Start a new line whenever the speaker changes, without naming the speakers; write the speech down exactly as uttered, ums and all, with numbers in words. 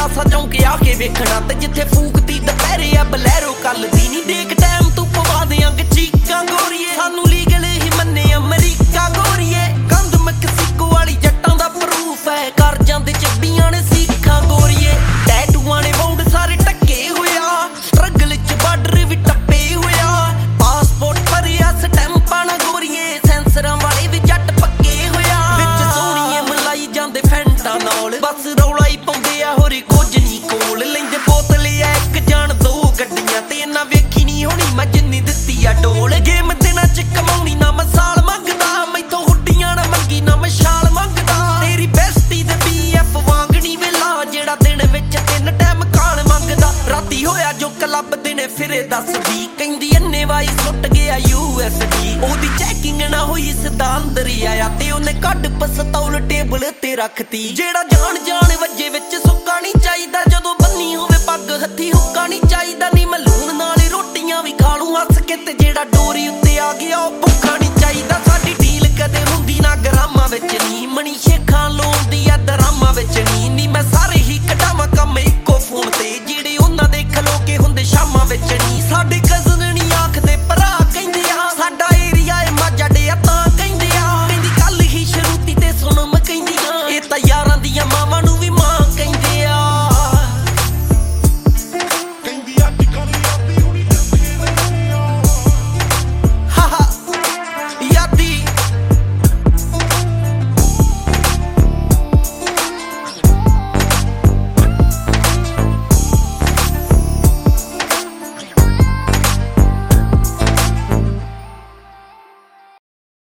ਪਿਆਸਾ ਚੌਂਕੇ ਆ ਕੇ ਵੇਖਣਾ ਤੇ ਜਿੱਥੇ ਫੂਕਦੀ ਦੁਪਹਿਰੇ ਆ ਬਲੈਰੋ ਕੱਲ ਦੀ ਨਹੀਂ ਦੇਖ ਟਾਈਮ ਤੂੰ ਪਵਾ ਦਿਆਂਗੇ ਚੀਕਾਂ ਗੋਰੀਏ ਸਾਨੂੰ ਲੀਗਲ ਹੀ ਮੰਨੇ ਅਮਰੀਕਾ ਗੋਰੀਏ ਕੰਧ ਮੈਕਸੀਕੋ ਵਾਲੀ ਜੱਟਾਂ ਦਾ ਪ੍ਰੂਫ ਹੈ ਕਰ ਜਾਂਦੇ ਚੱਬੀਆਂ ਨੇ ਸਿੱਖਾਂ ਗੋਰੀਏ ਟੈਟੂਆਂ ਨੇ ਬਾਉਂਡ ਸਾਰੇ ਟੱਕੇ ਹੋਇਆ ਸਟਰਗਲ ਚ ਬਾਰਡਰ ਵੀ ਟੱਪੇ ਹੋਇਆ ਪਾਸਪੋਰਟ ਭਰਿਆ ਸਟੈਂਪਾਂ ਨਾ ਗੋਰੀਏ ਸੈਂਸਰਾਂ ਵਾਲੇ ਵੀ ਜੱਟ ਪੱਕੇ ਹੋਇਆ ਵਿੱਚ ਸੋਹਣੀਏ ਮਲਾਈ ਜਾਂਦੇ ਫੈਂਟਾਂ ਨਾਲ ਬਸ ਰੌਲਾ ਹੀ ਪਾਉਂਦੇ ਆ ਹੋਰੀ ਕੁਝ ਨਹੀਂ ਕੋਲ ਲੈਂਦੇ ਬੋਤਲ ਆ ਇੱਕ ਜਾਣ ਦੋ ਗੱਡੀਆਂ ਤੇ ਇਹਨਾਂ ਵੇਖੀ ਨਹੀਂ ਹੋਣੀ ਮੈਂ ਜਿੰਨੀ ਦਿੱਤੀ ਆ ਡੋਲ ਗੇਮ ਤੇ ਨਾ ਚ ਕਮਾਉਣੀ ਨਾ ਮਸਾਲ ਮੰਗਦਾ ਮੈਥੋਂ ਹੁੱਡੀਆਂ ਨਾ ਮੰਗੀ ਨਾ ਮਸ਼ਾਲ ਮੰਗਦਾ ਤੇਰੀ ਬੈਸਟੀ ਦੇ ਬੀ ਐਫ ਵਾਂਗਣੀ ਵੇਲਾ ਜਿਹੜਾ ਦਿਨ ਵਿੱਚ ਤਿੰਨ ਟਾਈਮ ਖਾਣ ਮੰਗਦਾ ਰਾਤੀ ਹੋਇਆ ਜੋ ਕਲੱਬ ਦਿਨੇ ਫਿਰੇ ਦੱਸਦੀ ਕਹਿੰਦੀ ਅੰਨੇ ਵਾਈ ਸੁੱਟ ਗਿਆ ਯੂ ਐਸ ਡੀ ਉਹਦੀ ਚੈਕਿੰਗ ਨਾ ਹੋਈ ਸਿੱਧਾ ਅੰਦਰ ਹੀ ਆਇਆ ਤੇ ਉਹਨੇ ਕੱਢ ਪਸਤੌਲ ਟੇਬਲ ਤੇ ਰੱਖਤੀ ਜਿਹੜਾ ਜਾਣ ਜਾਣ ਵੱਜੇ ਵਿੱਚ ਸੁੱਕਾ ਨਹੀਂ ਚਾਹੀਦਾ ਜਦੋਂ ਬੰਨੀ ਹੋਵੇ ਪੱਗ ਹੱਥੀ ਹੁੱਕਾ ਨਹੀਂ ਚਾਹੀਦਾ ਨੀ ਮੈਂ ਲੂਣ ਨਾਲ ਹੀ ਰੋਟੀਆਂ ਵੀ ਖਾ ਲੂੰ ਹੱਸ ਕੇ ਤੇ ਜਿਹੜਾ ਡੋਰੀ ਉੱਤੇ ਆ ਗਿਆ ਉਹ ਭੁੱਖਾ ਨਹੀਂ ਚਾਹੀਦਾ ਸਾਡੀ ਡੀਲ ਕਦੇ ਹੁੰਦੀ ਨਾ ਗਰਾਮਾਂ ਵਿੱਚ ਨਹੀਂ ਮਣੀ ਸ਼ੇਖਾਂ ਲਾਉਂਦੀ ਆ ਦਰਾਮਾਂ ਵਿੱਚ ਨਹੀਂ ਨੀ ਮੈਂ ਸਾਰੇ ਹੀ ਕਢਾਵਾਂ ਕੰਮ ਇੱਕੋ ਫੋਨ ਤੇ ਜਿਹੜੇ ਉਹਨਾਂ ਦੇ ਖਲੋ ਕੇ ਹੁੰਦੇ ਸ਼ਾਮਾਂ ਵਿੱਚ ਨਹੀਂ ਸਾਡੇ